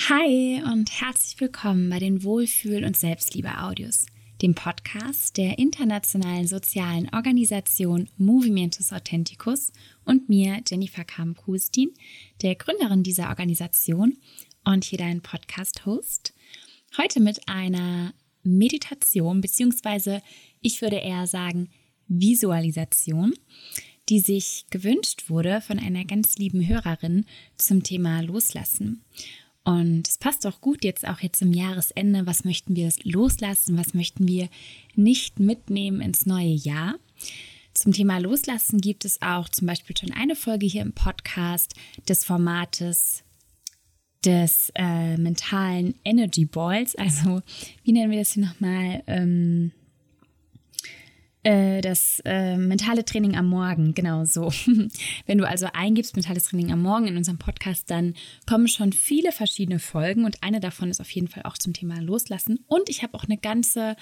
Hi und herzlich willkommen bei den Wohlfühl- und Selbstliebe-Audios, dem Podcast der internationalen sozialen Organisation Movimientos Authenticus und mir, Jennifer Kamm-Kustin, der Gründerin dieser Organisation und hier dein Podcast-Host. Heute mit einer Meditation, beziehungsweise ich würde eher sagen Visualisation, die sich gewünscht wurde von einer ganz lieben Hörerin zum Thema Loslassen. Und es passt auch gut jetzt zum Jahresende. Was möchten wir loslassen? Was möchten wir nicht mitnehmen ins neue Jahr? Zum Thema Loslassen gibt es auch zum Beispiel schon eine Folge hier im Podcast des Formates des mentalen Energy Balls. Also wie nennen wir das hier nochmal? Das mentale Training am Morgen, genau so. Wenn du also eingibst, mentales Training am Morgen in unserem Podcast, dann kommen schon viele verschiedene Folgen und eine davon ist auf jeden Fall auch zum Thema Loslassen. Und ich habe auch eine ganze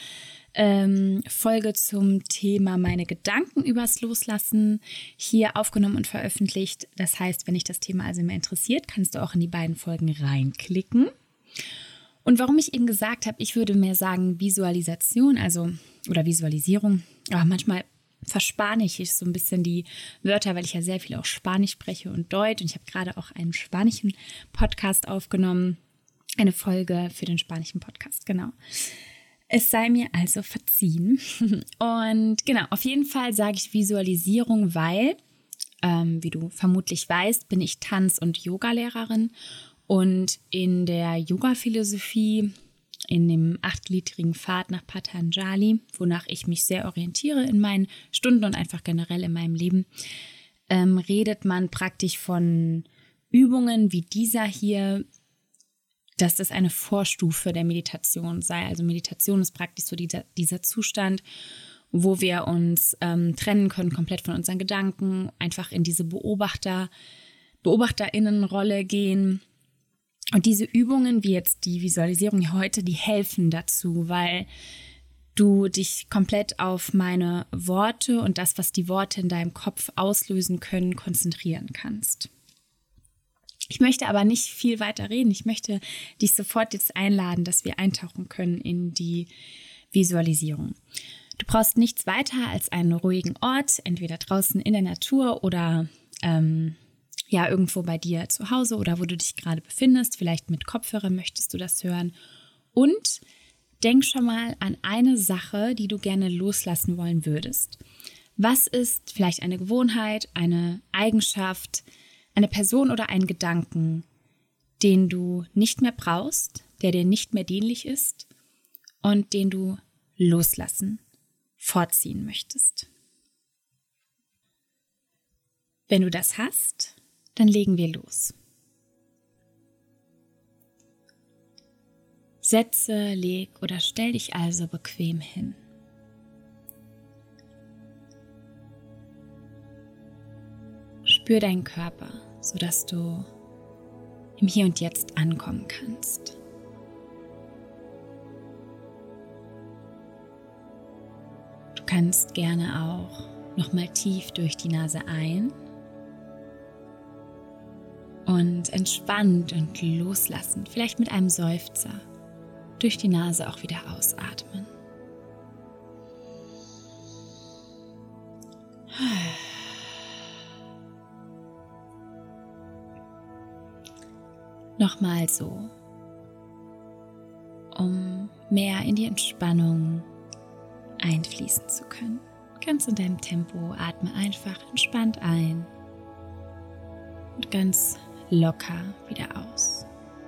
Folge zum Thema meine Gedanken übers Loslassen hier aufgenommen und veröffentlicht. Das heißt, wenn dich das Thema also mehr interessiert, kannst du auch in die beiden Folgen reinklicken. Und warum ich eben gesagt habe, ich würde mehr sagen Visualisation, oder Visualisierung. Aber manchmal verspane ich so ein bisschen die Wörter, weil ich ja sehr viel auch Spanisch spreche und Deutsch. Und ich habe gerade auch einen spanischen Podcast aufgenommen, eine Folge für den spanischen Podcast, genau. Es sei mir also verziehen. Und genau, auf jeden Fall sage ich Visualisierung, weil, wie du vermutlich weißt, bin ich Tanz- und Yoga-Lehrerin. Und in der Yoga-Philosophie, in dem 8gliedrigen Pfad nach Patanjali, wonach ich mich sehr orientiere in meinen Stunden und einfach generell in meinem Leben, redet man praktisch von Übungen wie dieser hier, dass das eine Vorstufe der Meditation sei. Also Meditation ist praktisch so dieser Zustand, wo wir uns trennen können komplett von unseren Gedanken, einfach in diese BeobachterInnenrolle gehen. Und diese Übungen, wie jetzt die Visualisierung heute, die helfen dazu, weil du dich komplett auf meine Worte und das, was die Worte in deinem Kopf auslösen können, konzentrieren kannst. Ich möchte aber nicht viel weiter reden. Ich möchte dich sofort jetzt einladen, dass wir eintauchen können in die Visualisierung. Du brauchst nichts weiter als einen ruhigen Ort, entweder draußen in der Natur oder irgendwo bei dir zu Hause oder wo du dich gerade befindest. Vielleicht mit Kopfhörer möchtest du das hören. Und denk schon mal an eine Sache, die du gerne loslassen wollen würdest. Was ist vielleicht eine Gewohnheit, eine Eigenschaft, eine Person oder ein Gedanken, den du nicht mehr brauchst, der dir nicht mehr dienlich ist und den du loslassen, vorziehen möchtest? Wenn du das hast, dann legen wir los. Setze, leg oder stell dich also bequem hin. Spür deinen Körper, sodass du im Hier und Jetzt ankommen kannst. Du kannst gerne auch nochmal tief durch die Nase ein und entspannt und loslassen, vielleicht mit einem Seufzer, durch die Nase auch wieder ausatmen. Nochmal so, um mehr in die Entspannung einfließen zu können. Ganz in deinem Tempo atme einfach entspannt ein und ganz locker wieder aus.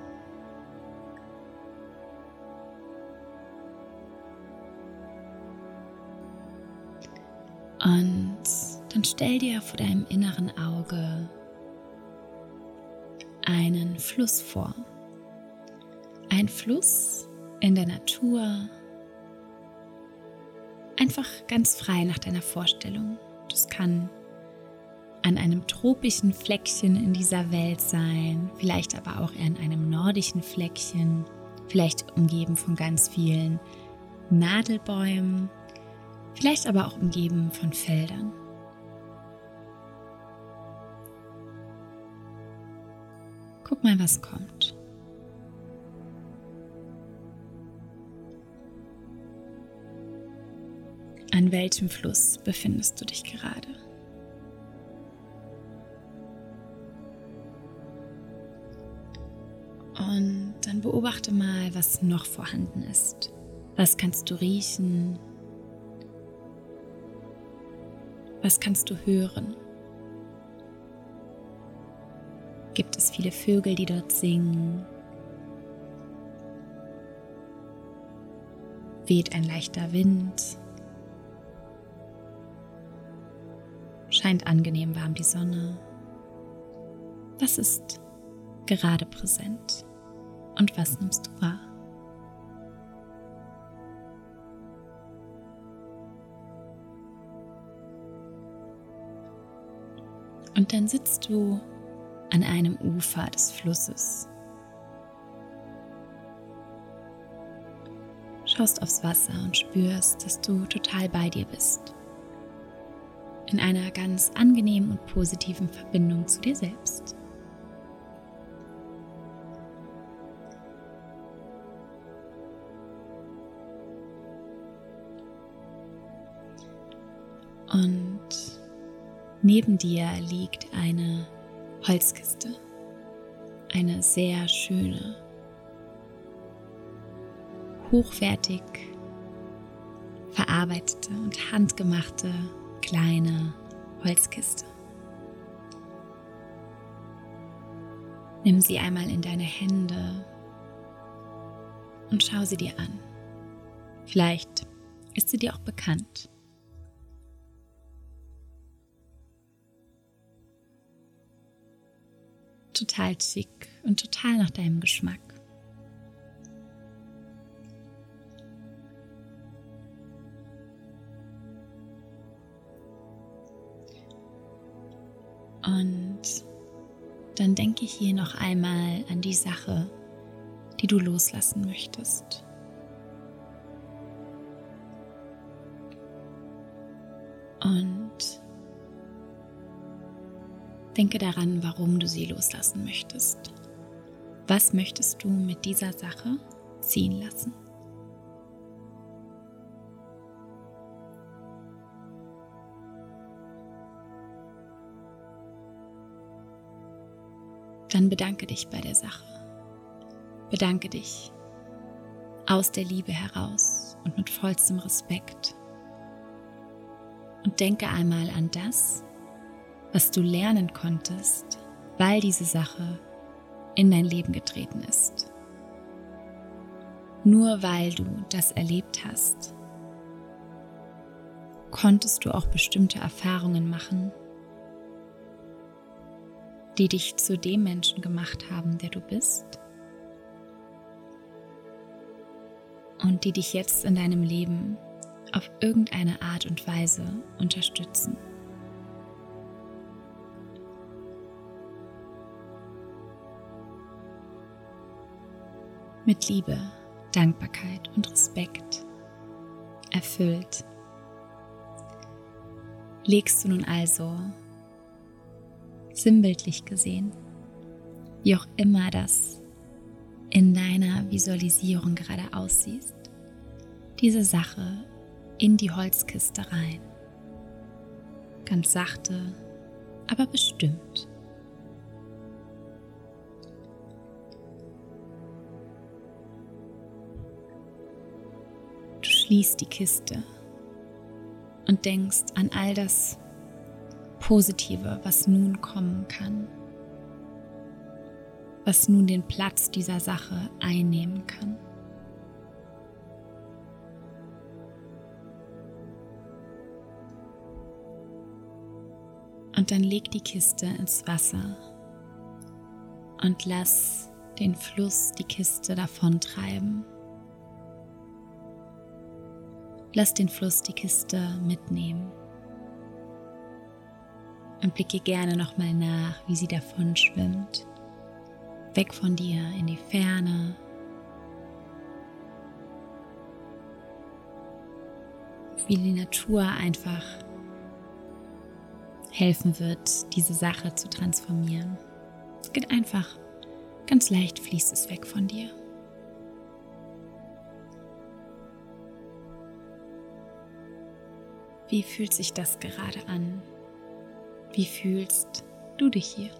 Und dann stell dir vor deinem inneren Auge einen Fluss vor. Ein Fluss in der Natur, einfach ganz frei nach deiner Vorstellung. Das kann an einem tropischen Fleckchen in dieser Welt sein, vielleicht aber auch eher an einem nordischen Fleckchen, vielleicht umgeben von ganz vielen Nadelbäumen, vielleicht aber auch umgeben von Feldern. Guck mal, was kommt. An welchem Fluss befindest du dich gerade? Und dann beobachte mal, was noch vorhanden ist. Was kannst du riechen? Was kannst du hören? Gibt es viele Vögel, die dort singen? Weht ein leichter Wind? Scheint angenehm warm die Sonne? Was ist gerade präsent und was nimmst du wahr? Und dann sitzt du an einem Ufer des Flusses. Schaust aufs Wasser und spürst, dass du total bei dir bist. In einer ganz angenehmen und positiven Verbindung zu dir selbst. Und neben dir liegt eine Holzkiste, eine sehr schöne, hochwertig verarbeitete und handgemachte kleine Holzkiste. Nimm sie einmal in deine Hände und schau sie dir an. Vielleicht ist sie dir auch bekannt. Total schick und total nach deinem Geschmack. Und dann denke ich hier noch einmal an die Sache, die du loslassen möchtest. Und denke daran, warum du sie loslassen möchtest. Was möchtest du mit dieser Sache ziehen lassen? Dann bedanke dich bei der Sache. Bedanke dich aus der Liebe heraus und mit vollstem Respekt. Und denke einmal an das, was du lernen konntest, weil diese Sache in dein Leben getreten ist. Nur weil du das erlebt hast, konntest du auch bestimmte Erfahrungen machen, die dich zu dem Menschen gemacht haben, der du bist und die dich jetzt in deinem Leben auf irgendeine Art und Weise unterstützen. Mit Liebe, Dankbarkeit und Respekt erfüllt legst du nun also, sinnbildlich gesehen, wie auch immer das in deiner Visualisierung gerade aussieht, diese Sache in die Holzkiste rein. Ganz sachte, aber bestimmt. Du schließt die Kiste und denkst an all das Positive, was nun kommen kann, was nun den Platz dieser Sache einnehmen kann. Und dann leg die Kiste ins Wasser und lass den Fluss die Kiste davontreiben. Lass den Fluss die Kiste mitnehmen. Und blicke gerne nochmal nach, wie sie davon schwimmt. Weg von dir in die Ferne. Wie die Natur einfach helfen wird, diese Sache zu transformieren. Es geht einfach, ganz leicht fließt es weg von dir. Wie fühlt sich das gerade an? Wie fühlst du dich hier?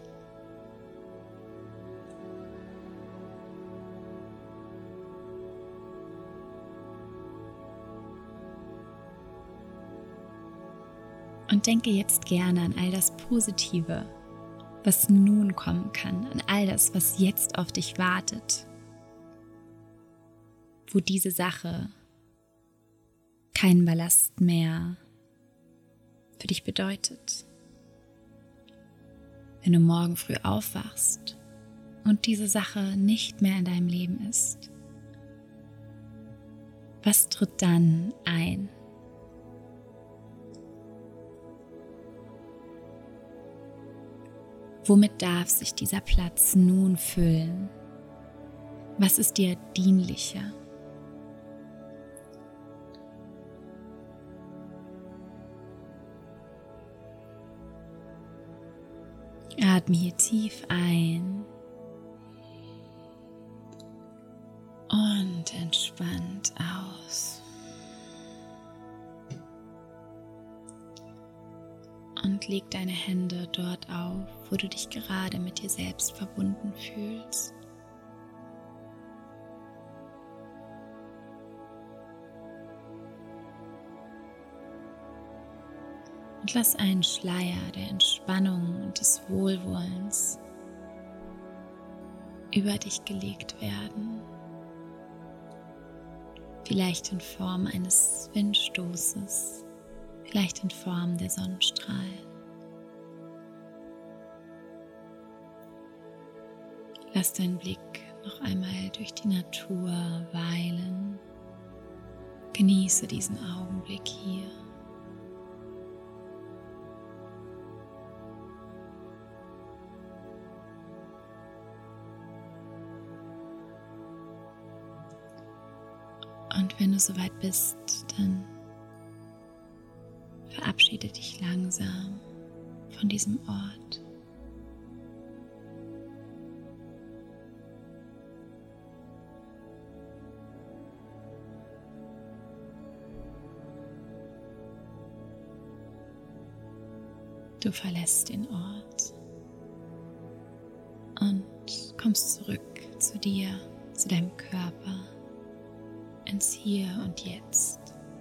Und denke jetzt gerne an all das Positive, was nun kommen kann, an all das, was jetzt auf dich wartet, wo diese Sache keinen Ballast mehr für dich bedeutet. Wenn du morgen früh aufwachst und diese Sache nicht mehr in deinem Leben ist, was tritt dann ein? Womit darf sich dieser Platz nun füllen? Was ist dir dienlicher? Atme hier tief ein und entspannt aus. Und leg deine Hände dort auf, wo du dich gerade mit dir selbst verbunden fühlst. Und lass einen Schleier der Entspannung und des Wohlwollens über dich gelegt werden. Vielleicht in Form eines Windstoßes. Vielleicht in Form der Sonnenstrahlen. Lass deinen Blick noch einmal durch die Natur weilen. Genieße diesen Augenblick hier. Und wenn du soweit bist, dann verabschiede dich langsam von diesem Ort. Du verlässt den Ort und kommst zurück zu dir, zu deinem Körper, ins Hier und Jetzt.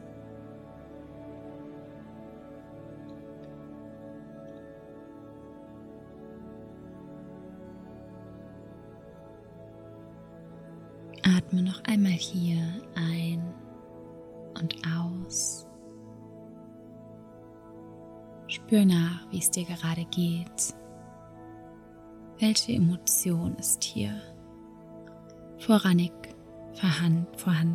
Atme noch einmal hier ein und aus. Spür nach, wie es dir gerade geht. Welche Emotion ist hier vorrangig vorhanden?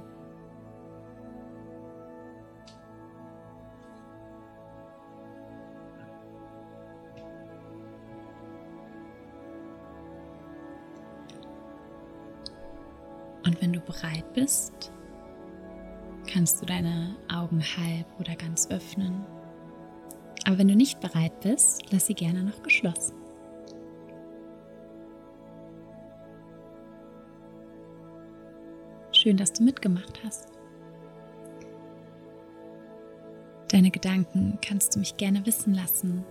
Und wenn du bereit bist, kannst du deine Augen halb oder ganz öffnen. Aber wenn du nicht bereit bist, lass sie gerne noch geschlossen. Schön, dass du mitgemacht hast. Deine Gedanken kannst du mich gerne wissen lassen.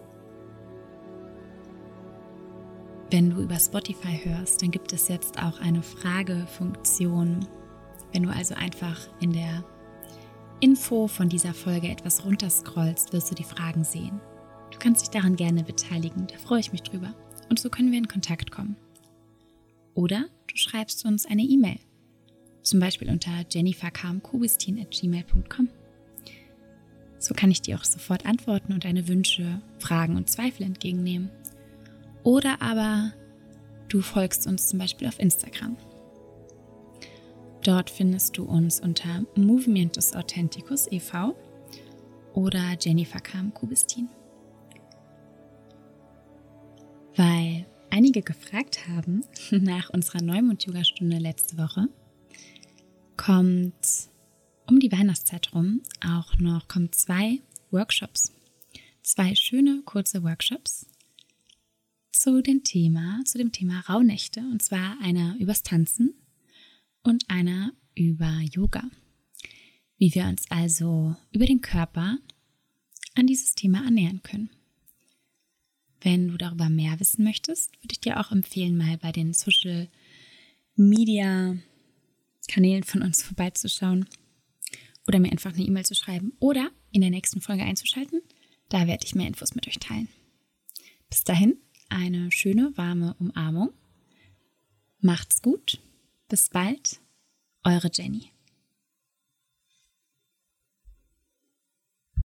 Wenn du über Spotify hörst, dann gibt es jetzt auch eine Fragefunktion. Wenn du also einfach in der Info von dieser Folge etwas runterscrollst, wirst du die Fragen sehen. Du kannst dich daran gerne beteiligen, da freue ich mich drüber. Und so können wir in Kontakt kommen. Oder du schreibst uns eine E-Mail, zum Beispiel unter jenniferkmkubistin@gmail.com. So kann ich dir auch sofort antworten und deine Wünsche, Fragen und Zweifel entgegennehmen. Oder aber du folgst uns zum Beispiel auf Instagram. Dort findest du uns unter Movimientos Authenticos e.V. oder Jennifer Kubistin. Weil einige gefragt haben nach unserer Neumond-Yoga-Stunde letzte Woche, kommt um die Weihnachtszeit rum kommen 2 Workshops. 2 schöne, kurze Workshops zu dem Thema Rauhnächte, und zwar einer übers Tanzen und einer über Yoga. Wie wir uns also über den Körper an dieses Thema annähern können. Wenn du darüber mehr wissen möchtest, würde ich dir auch empfehlen, mal bei den Social Media Kanälen von uns vorbeizuschauen oder mir einfach eine E-Mail zu schreiben oder in der nächsten Folge einzuschalten. Da werde ich mehr Infos mit euch teilen. Bis dahin eine schöne, warme Umarmung. Macht's gut. Bis bald. Eure Jenny.